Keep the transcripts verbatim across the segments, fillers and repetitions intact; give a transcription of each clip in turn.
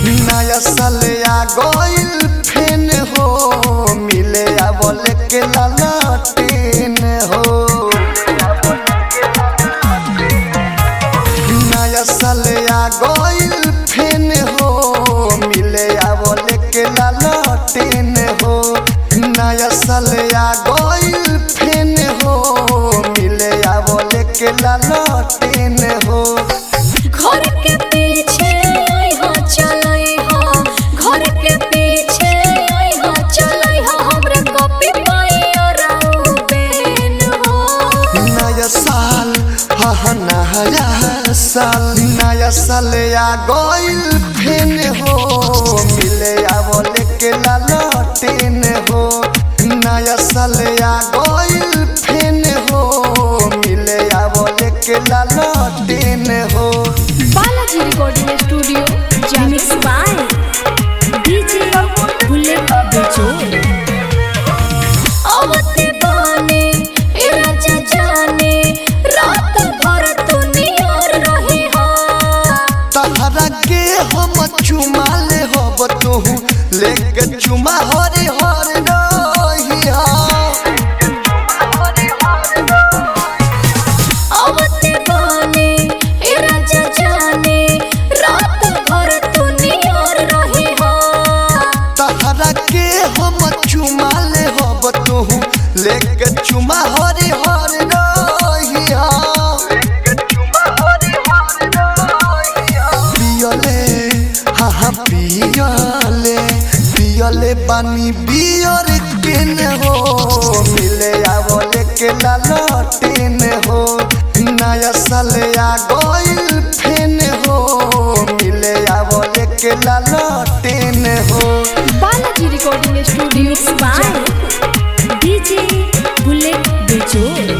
नया साल आ गइल फेन हो मिले आवल के लालटेन हो। नया साल आ गइल फेन हो मिले आवल के लालटेन हो। नया साल आ गइल फेन हो मिले आवल के लालटेन हो। घर के पीछे आई हो चलई हो, घर के पीछे आई हो चलई हो, हमरे कॉपी पाई और बेन हो। नया साल हा नया साल नया साल आ गइल फेन हो मिले आवल के लालटेन हो। नया साल आ गइल फेन हो मिले आवल के लालटेन हो। बालाजी रिकॉर्डिंग स्टूडियो जेमिक्स बाय डीजे बुलेट बेजोड़। आवते बाने ए राजा जाने रात भर तू नियर रही हो। तहरा के हम चुमा ले हब तोहू लेके चुमा हरे हर रही हो। आवते बाने ए राजा जाने रात भर तू नियर रही हो। तहरा के हम चुमा ले हब तोहू लेके चुमा हरे हर रही हो। पियले हाँ हाँ पियले पियले पानी बियर केन हो मिले आवल के लालटेन हो। नया साल आ गइल फेन हो मिले आवल के लालटेन हो। Balaji recording studio by DJ Bullet बेजोड़।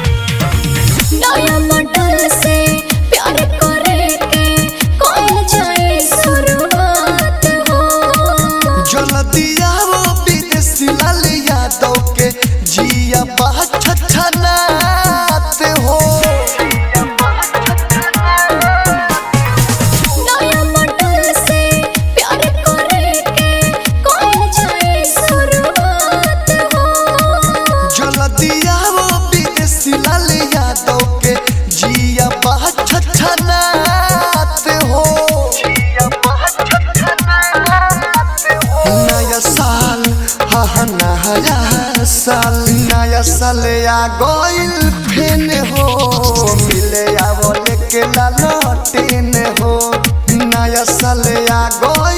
नया मॉडल से प्यार करे के कौन जाए शुरुआत हो। जल्दी आओ विदेशी लाल यादव के जिया बात छछनात हो। नया मॉडल से प्यार करे के कौन जाए शुरुआत हो। जल्दी आओ विदेशी लाल यादव के जिया बात छछनात हो। नया साल हा नया साल नया साल आ गइल फेन हो मिले आवल के लालटेन हो। नया साल आ गइल